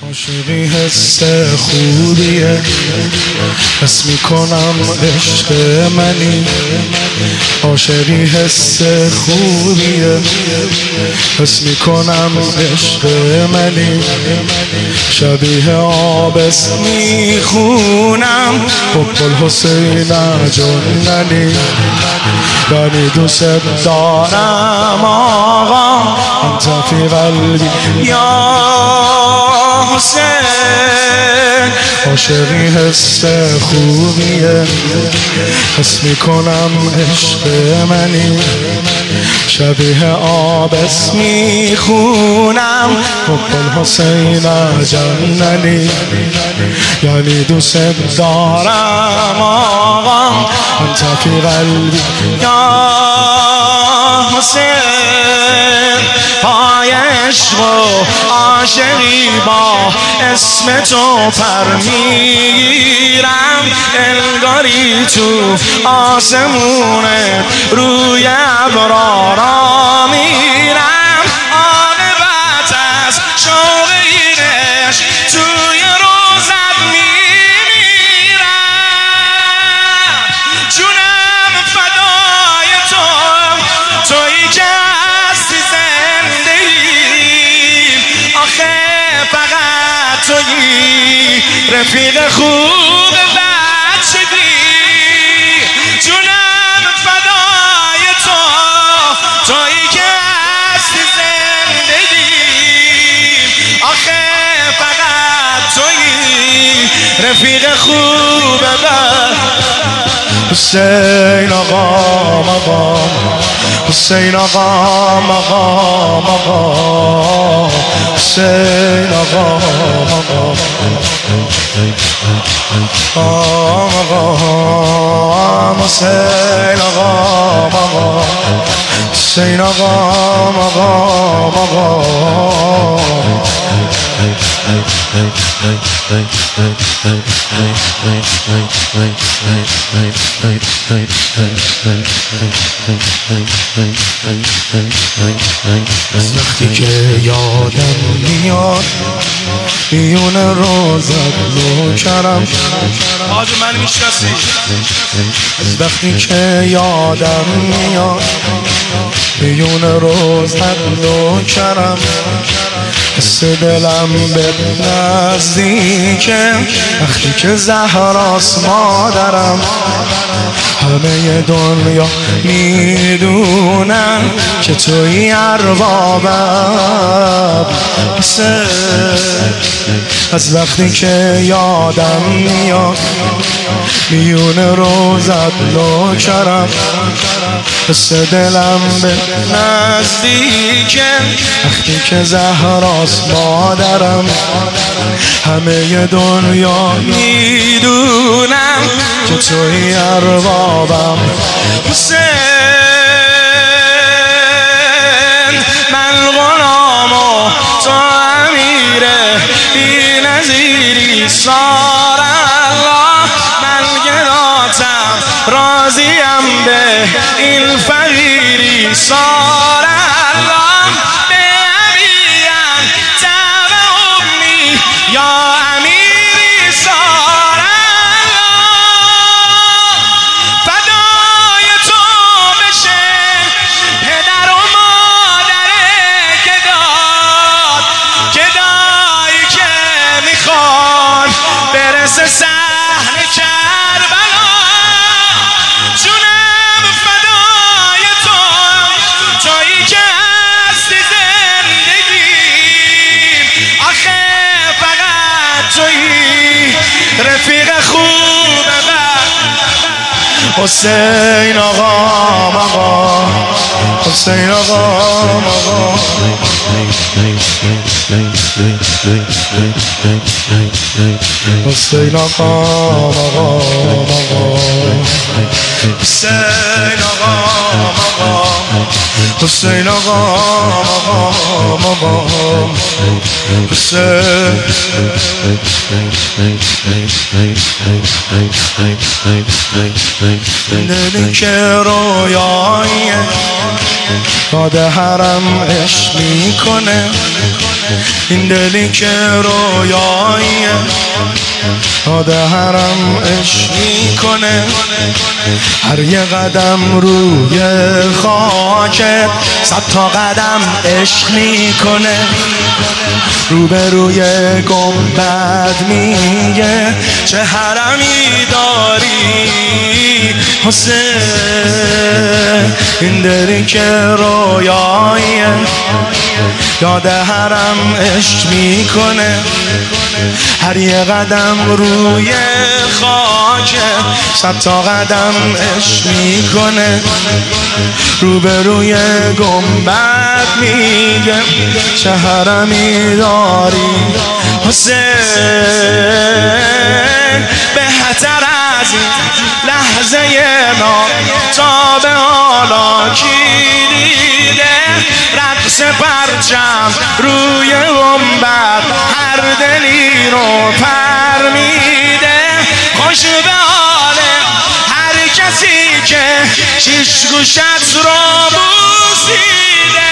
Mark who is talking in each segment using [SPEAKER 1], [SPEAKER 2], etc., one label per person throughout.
[SPEAKER 1] عاشقی حس خوبیه، حس میکنم عشق منی. عاشقی حس خوبیه، حس میکنم عشق منی. شبیه آبس میخونم حب الحسین جننی. یعنی دوست دارم آقا انت فی قلبی یا حسین. عاشقی حس خوبیه، حس میکنم عشق منی. شبیه آبس میخونم حب الحسین جننی. یعنی دوست دارم آقا انت فی قلبی یا حسین. پای عشق و عاشقی با اسم تو پر میگیرم، انگاری تو آسمونه روی ابرارا میرم. عاقبت از شوق این عشق توی روزت میمیرم. جونم فدای تو، تویی که هستی زندگیم. آخه فقط تویی رفیق خوب بچگی. جونم فدای تو، تویی که هستی زندگیم. آخه فقط تویی رفیق خوب حسین آقا مقام، حسین آقا مقام، مقام حسین آقا مقام، مقام حسین آقا مقام، حسین آقا مقام، مقام. وقتی که یادم میاد میون روزت نوکرم. آج من میشناسی. از وقتی که یادم میاد میون روزت نوکرم. حس دلم به نزدیکه وقتی که زهراست مادرم. همه دنیا میدونن که توی اربابم. از وقتی که یادم میاد میون روزت نوکرم. حس دلم به نزدیکه وقتی که زهراست مادرم. همه دنیا میدونم که توی اربابم. حسین من غلام و تو امیره بی نظیری سار الله. من گداتم راضیم به این فقیری سار الله. به ابیم تب امی یا امیری سار الله. فدای تو بشه پدر و مادر گدایی که میخوان برسه صحن کربلا. جونم فدای تو، تویی که هستی زندگیم. آخه فقط تویی رفیق خوب حسین آقا مقام، حسین آقا مقام. حسین آقا مقام، مقام حسین آقا مقام، حسین آقا مقام، مقام حسین. دلی که رویاییه داده حرم عشق میکنه. این دلی که رویاییه یاد حرم عشق میکنه هر یه قدم روی خاک 100 تا قدم عشق میکنه روبروی گنبد میگه چه حرمی داری حسین این دلی که رویاییه یاد حرم عشق میکنه هر یه قدم روی خاک 100 تا قدم عشق میکنه روبروی گنبد میگه چه حرمی داری حسین بهتر از این لحظه ناتاب حالا کی دیده رقص پرچم روی گنبد هر دلی رو پر میده خوش به حال هر کسی که شیش گوشت رو بوسیده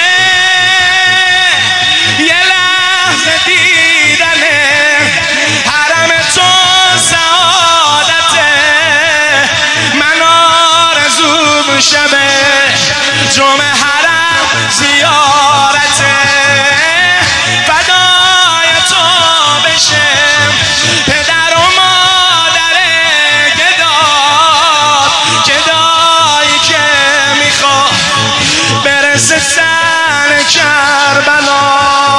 [SPEAKER 1] یه لحظه دیدنه حرم تو سعادته من آرزوم شبه جمعه حرم زیارته فدای تو بشم پدر و مادر گدایی که میخواد برسه سر کربلا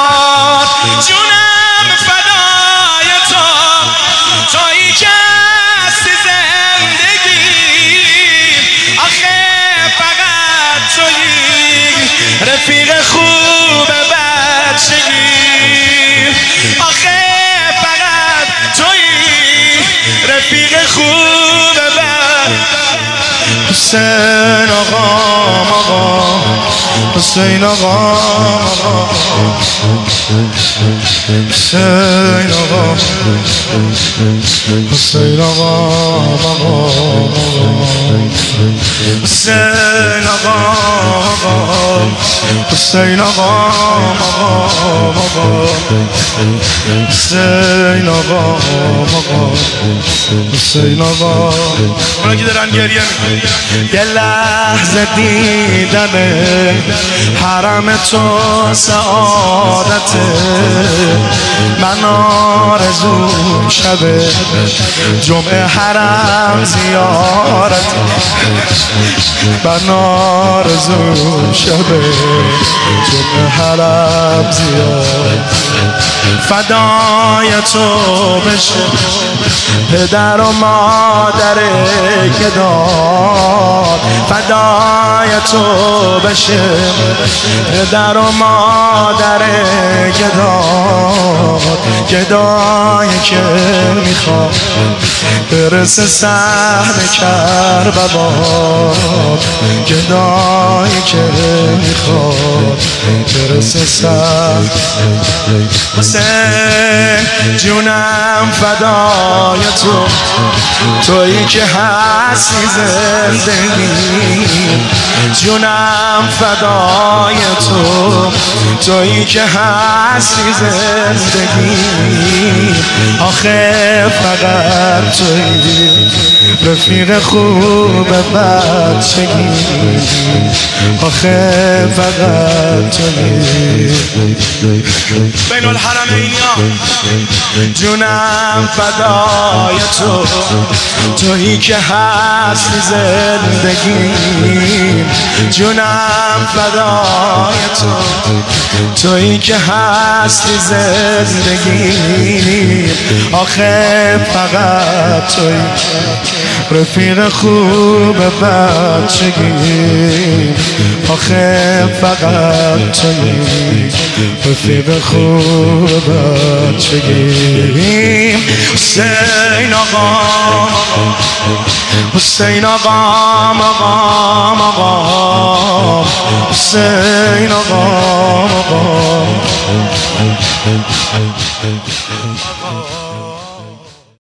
[SPEAKER 1] جونم فدای تو تویی که هستی زندگی آخه فقط تویی رفیق خوب بچگی آخه فقط تویی رفیق خوب حسین آقا حسین آقا حسین آقا حسین آقا حسین آقا حسین آقا حسین آقا حسین آقا اونا که دارن گریه میکنن یه لحظه دیدنه حرم تو سعادته من آرزوم شبه جمعه حرم زیارته من آرزوم شبه جمعه حرم زیارته فدای تو بشه پدر و مادر گداد فدای تو بشه پدر و مادر گدایی که میخواد برسه صحن کربلا گدایی که میخواد برسه صحن حسین جونم فدای تو تویی که هستی زندگی جونم فدای تو تویی که هستی زندگی آخه فقط تویی رفیق خوب بچگی آخه فقط تویی بین الحرمینیا جونم فدای تو تویی که هستی زندگی جونم فدای تو تویی که هستی زندگی آخه فقط تویی رفیق خوب بچگی آخه فقط تویی رفیق خوب بچگی حسین آقا حسین آقا مقام آقا حسین آقا